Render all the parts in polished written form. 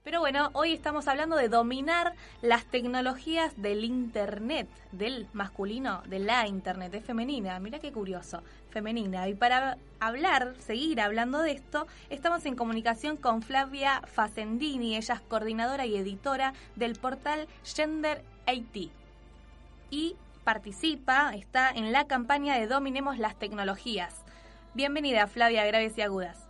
Pero bueno, hoy estamos hablando de dominar las tecnologías del Internet, del masculino, de la Internet, es femenina, mira qué curioso, femenina. Y para seguir hablando de esto, estamos en comunicación con Flavia Facendini, ella es coordinadora y editora del portal Gender IT. Y está en la campaña de Dominemos las Tecnologías. Bienvenida, Flavia, Graves y Agudas.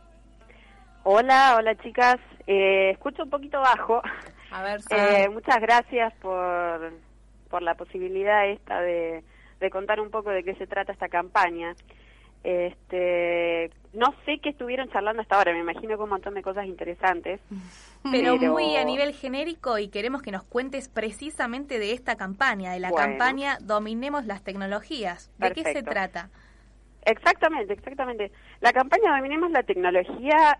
Hola chicas, escucho un poquito bajo. A ver, muchas gracias por la posibilidad esta de contar un poco de qué se trata esta campaña. No sé qué estuvieron charlando hasta ahora, me imagino que un montón de cosas interesantes. Pero muy a nivel genérico, y queremos que nos cuentes precisamente de esta campaña, de la campaña Dominemos las Tecnologías. ¿De qué se trata? Exactamente. La campaña Dominemos la Tecnología,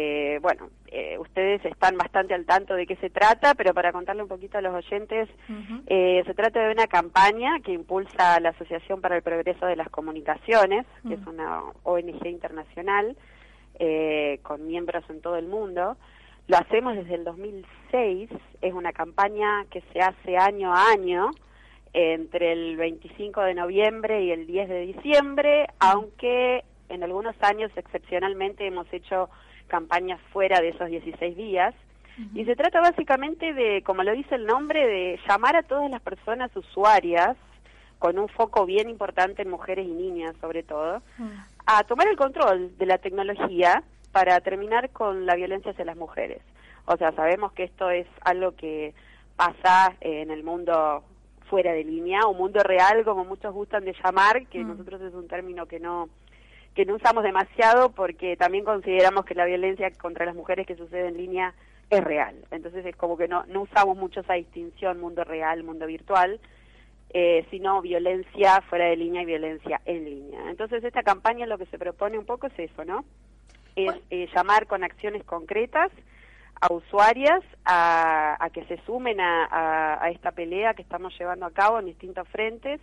ustedes están bastante al tanto de qué se trata, pero para contarle un poquito a los oyentes, se trata de una campaña que impulsa la Asociación para el Progreso de las Comunicaciones, que es una ONG internacional con miembros en todo el mundo. Lo hacemos desde el 2006, es una campaña que se hace año a año, entre el 25 de noviembre y el 10 de diciembre, aunque en algunos años excepcionalmente hemos hecho campañas fuera de esos 16 días. Y se trata básicamente de, como lo dice el nombre, de llamar a todas las personas usuarias, con un foco bien importante en mujeres y niñas sobre todo, a tomar el control de la tecnología para terminar con la violencia hacia las mujeres. O sea, sabemos que esto es algo que pasa en el mundo fuera de línea, o mundo real, como muchos gustan de llamar, que nosotros es un término que no usamos demasiado, porque también consideramos que la violencia contra las mujeres que sucede en línea es real. Entonces es como que no usamos mucho esa distinción, mundo real, mundo virtual, sino violencia fuera de línea y violencia en línea. Entonces esta campaña lo que se propone un poco es eso, ¿no? Es llamar con acciones concretas a usuarias a que se sumen a esta pelea que estamos llevando a cabo en distintos frentes.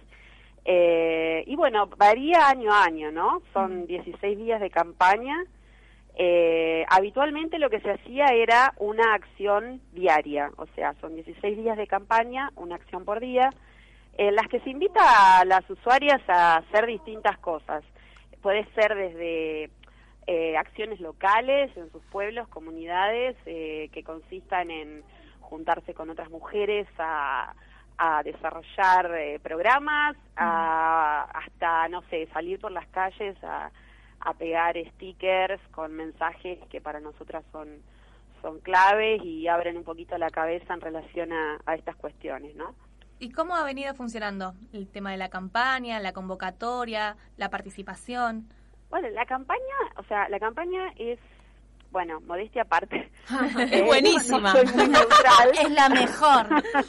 Y bueno, varía año a año, ¿no? Son 16 días de campaña. Habitualmente lo que se hacía era una acción diaria, o sea, son 16 días de campaña, una acción por día, en las que se invita a las usuarias a hacer distintas cosas. Puede ser desde acciones locales en sus pueblos, comunidades, que consistan en juntarse con otras mujeres a desarrollar programas, hasta, no sé, salir por las calles a pegar stickers con mensajes que para nosotras son claves y abren un poquito la cabeza en relación a estas cuestiones, ¿no? ¿Y cómo ha venido funcionando el tema de la campaña, la convocatoria, la participación? Bueno, la campaña es, bueno, modestia aparte. Es buenísima. No soy muy neutral. Es la mejor.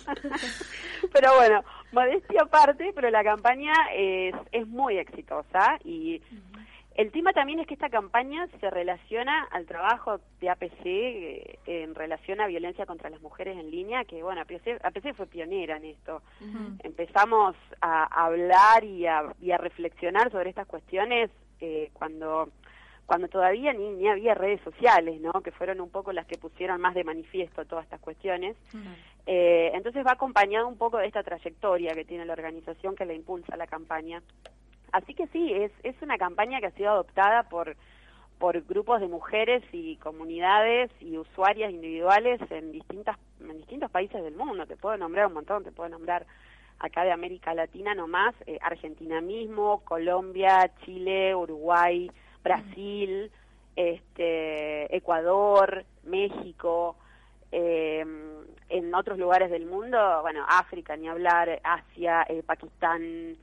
Pero bueno, modestia aparte, pero la campaña es muy exitosa y el tema también es que esta campaña se relaciona al trabajo de APC en relación a violencia contra las mujeres en línea, que bueno, APC fue pionera en esto. Empezamos a hablar y a reflexionar sobre estas cuestiones cuando todavía ni había redes sociales, ¿no? Que fueron un poco las que pusieron más de manifiesto todas estas cuestiones. Entonces va acompañado un poco de esta trayectoria que tiene la organización que la impulsa la campaña. Así que sí, es una campaña que ha sido adoptada por grupos de mujeres y comunidades y usuarias individuales en distintos países del mundo. Te puedo nombrar un montón, te puedo nombrar acá de América Latina nomás, Argentina mismo, Colombia, Chile, Uruguay, Brasil, Ecuador, México, en otros lugares del mundo, bueno, África, ni hablar, Asia, Pakistán,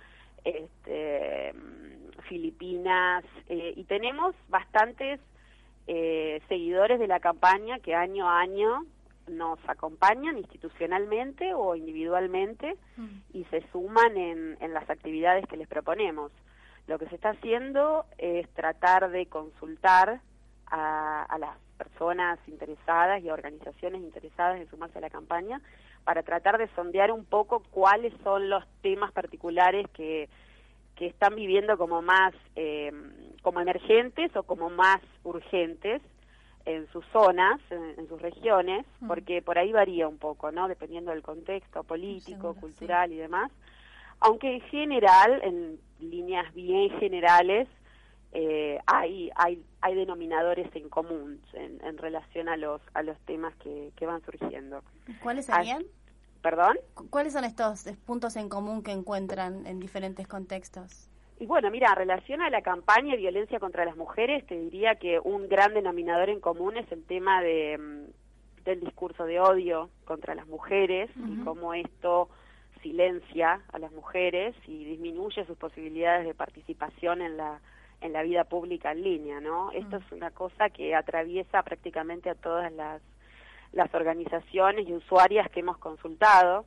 Filipinas, y tenemos bastantes seguidores de la campaña que año a año nos acompañan institucionalmente o individualmente y se suman en las actividades que les proponemos. Lo que se está haciendo es tratar de consultar a las personas interesadas y a organizaciones interesadas en sumarse a la campaña para tratar de sondear un poco cuáles son los temas particulares que están viviendo como más como emergentes o como más urgentes en sus zonas, en sus regiones, porque por ahí varía un poco, ¿no? Dependiendo del contexto político, cultural y demás. Aunque en general, en líneas bien generales, hay denominadores en común en relación a los temas que van surgiendo. ¿Cuáles serían? ¿Perdón? ¿Cuáles son estos puntos en común que encuentran en diferentes contextos? Y bueno, mira, en relación a la campaña de violencia contra las mujeres, te diría que un gran denominador en común es el tema del discurso de odio contra las mujeres y cómo esto silencia a las mujeres y disminuye sus posibilidades de participación en la vida pública en línea, ¿no? Esto es una cosa que atraviesa prácticamente a todas las organizaciones y usuarias que hemos consultado.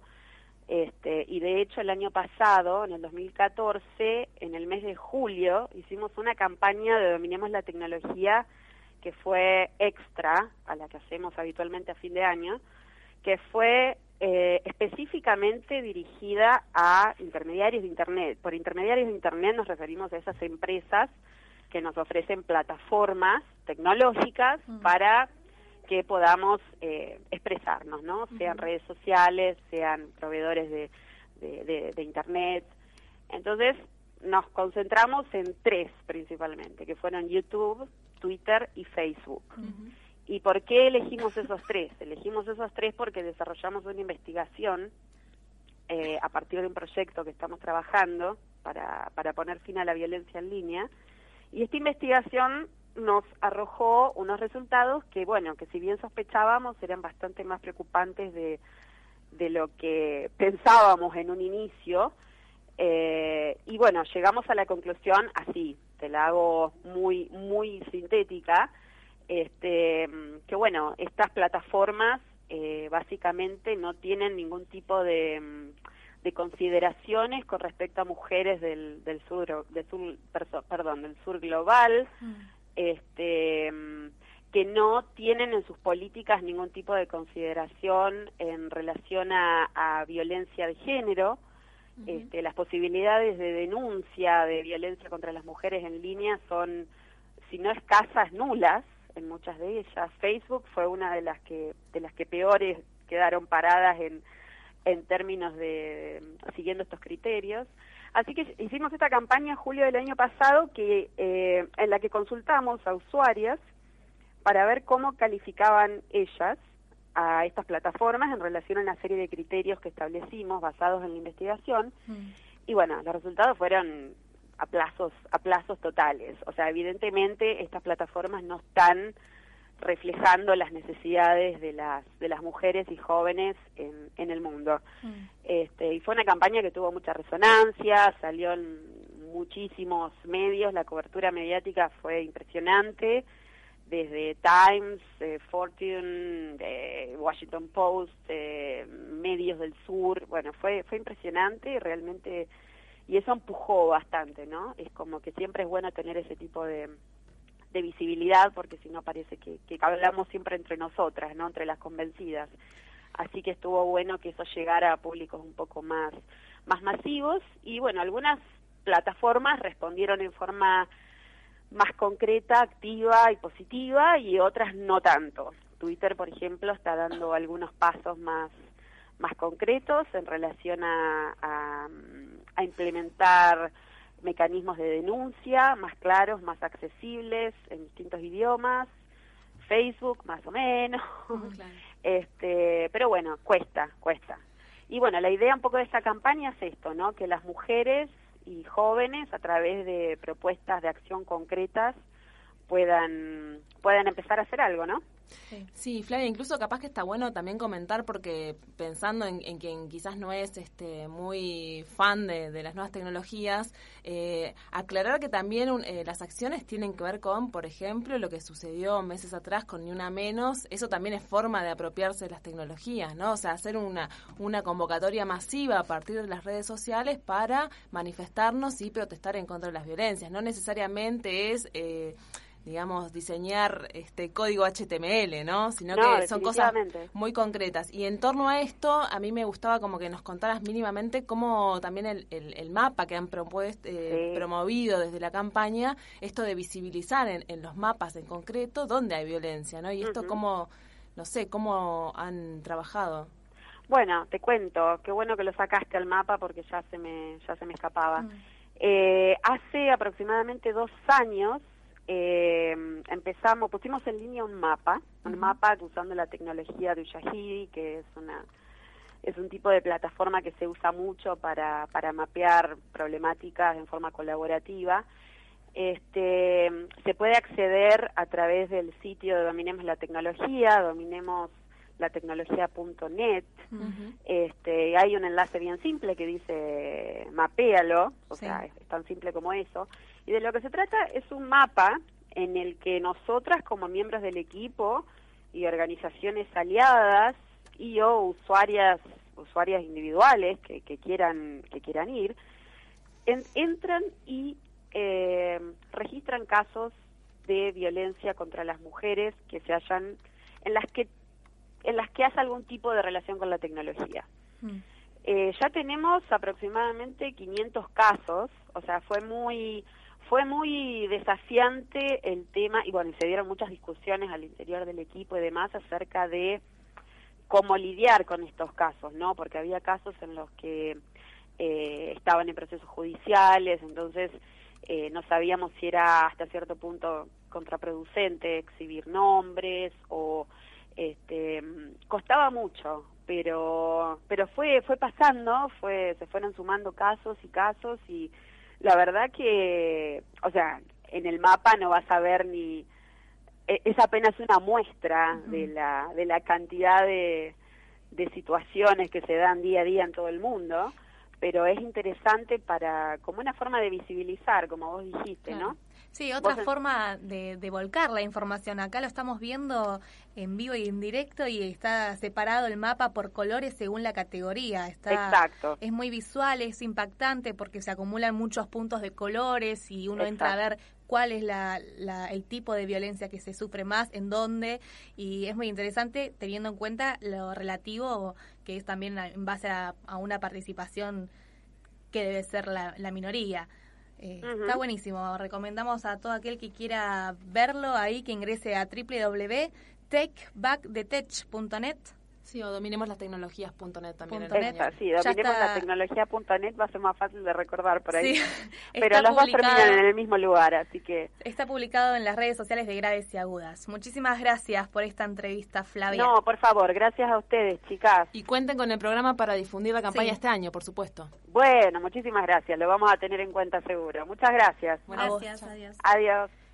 Y de hecho el año pasado, en el 2014, en el mes de julio, hicimos una campaña de Dominemos la Tecnología que fue extra a la que hacemos habitualmente a fin de año, que fue específicamente dirigida a intermediarios de Internet. Por intermediarios de Internet nos referimos a esas empresas que nos ofrecen plataformas tecnológicas para que podamos expresarnos, ¿no? Sean redes sociales, sean proveedores de Internet. Entonces, nos concentramos en 3 principalmente, que fueron YouTube, Twitter y Facebook. ¿Y por qué elegimos esos 3? Elegimos esos 3 porque desarrollamos una investigación a partir de un proyecto que estamos trabajando para poner fin a la violencia en línea. Y esta investigación nos arrojó unos resultados que, bueno, que si bien sospechábamos eran bastante más preocupantes de lo que pensábamos en un inicio. Y bueno, llegamos a la conclusión así, te la hago muy, muy sintética, que bueno, estas plataformas básicamente no tienen ningún tipo de consideraciones con respecto a mujeres del sur global, que no tienen en sus políticas ningún tipo de consideración en relación a violencia de género. Las posibilidades de denuncia de violencia contra las mujeres en línea son, si no escasas, nulas en muchas de ellas. Facebook fue una de las que peores quedaron paradas en términos de siguiendo estos criterios. Así que hicimos esta campaña en julio del año pasado en la que consultamos a usuarias para ver cómo calificaban ellas a estas plataformas en relación a una serie de criterios que establecimos basados en la investigación. Y bueno, los resultados fueron aplazos totales. O sea, evidentemente estas plataformas no están reflejando las necesidades de las mujeres y jóvenes en el mundo. Y fue una campaña que tuvo mucha resonancia, salió en muchísimos medios, la cobertura mediática fue impresionante, desde Times, Fortune, Washington Post, medios del sur. Bueno, fue impresionante y realmente, y eso empujó bastante, ¿no? Es como que siempre es bueno tener ese tipo de visibilidad, porque si no parece que hablamos siempre entre nosotras, ¿no? Entre las convencidas. Así que estuvo bueno que eso llegara a públicos un poco más masivos, y bueno, algunas plataformas respondieron en forma más concreta, activa y positiva, y otras no tanto. Twitter, por ejemplo, está dando algunos pasos más concretos en relación a implementar mecanismos de denuncia más claros, más accesibles en distintos idiomas. Facebook más o menos. Claro. Pero bueno, cuesta. Y bueno, la idea un poco de esta campaña es esto, ¿no? Que las mujeres y jóvenes, a través de propuestas de acción concretas, puedan empezar a hacer algo, ¿no? Sí, Flavia, incluso capaz que está bueno también comentar, porque pensando en quien quizás no es muy fan de las nuevas tecnologías, aclarar que también las acciones tienen que ver con, por ejemplo, lo que sucedió meses atrás con Ni Una Menos. Eso también es forma de apropiarse de las tecnologías, ¿no? O sea, hacer una convocatoria masiva a partir de las redes sociales para manifestarnos y protestar en contra de las violencias. No necesariamente es digamos, diseñar código HTML, ¿no? Sino que son cosas muy concretas. Y en torno a esto, a mí me gustaba como que nos contaras mínimamente cómo también el mapa que han promovido desde la campaña, esto de visibilizar en los mapas en concreto dónde hay violencia, ¿no? Y esto cómo, no sé, cómo han trabajado. Bueno, te cuento, qué bueno que lo sacaste al mapa porque ya se me escapaba. Hace aproximadamente 2 años pusimos en línea un mapa usando la tecnología de Uyahidi, que es un tipo de plataforma que se usa mucho para mapear problemáticas en forma colaborativa. Se puede acceder a través del sitio de Dominemos la tecnología.net. Hay un enlace bien simple que dice mapéalo, o sea, es tan simple como eso. Y de lo que se trata es un mapa en el que nosotras, como miembros del equipo y organizaciones aliadas y o usuarias individuales que quieran ir, entran y registran casos de violencia contra las mujeres que se hallan en las que hace algún tipo de relación con la tecnología. Ya tenemos aproximadamente 500 casos, o sea, fue muy desafiante el tema, y bueno, se dieron muchas discusiones al interior del equipo y demás acerca de cómo lidiar con estos casos, ¿no? Porque había casos en los que estaban en procesos judiciales, entonces no sabíamos si era hasta cierto punto contraproducente exhibir nombres o costaba mucho, pero fue pasando, se fueron sumando casos y la verdad que, o sea, en el mapa no vas a ver es apenas una muestra de la cantidad de situaciones que se dan día a día en todo el mundo, pero es interesante como una forma de visibilizar, como vos dijiste, ¿no? Sí, otra forma de volcar la información. Acá lo estamos viendo en vivo y en directo y está separado el mapa por colores según la categoría. Exacto. Es muy visual, es impactante porque se acumulan muchos puntos de colores y uno entra a ver cuál es el tipo de violencia que se sufre más, en dónde, y es muy interesante teniendo en cuenta lo relativo que es también en base a una participación que debe ser la minoría. Está buenísimo, recomendamos a todo aquel que quiera verlo ahí que ingrese a www.techbackthetech.net. Sí, o dominemoslastecnologías.net también. Sí, dominemoslastecnología.net va a ser más fácil de recordar por ahí. Sí, pero los dos terminan en el mismo lugar, así que... Está publicado en las redes sociales de Graves y Agudas. Muchísimas gracias por esta entrevista, Flavia. No, por favor, gracias a ustedes, chicas. Y cuenten con el programa para difundir la campaña este año, por supuesto. Bueno, muchísimas gracias, lo vamos a tener en cuenta seguro. Muchas gracias. Gracias, adiós. Adiós.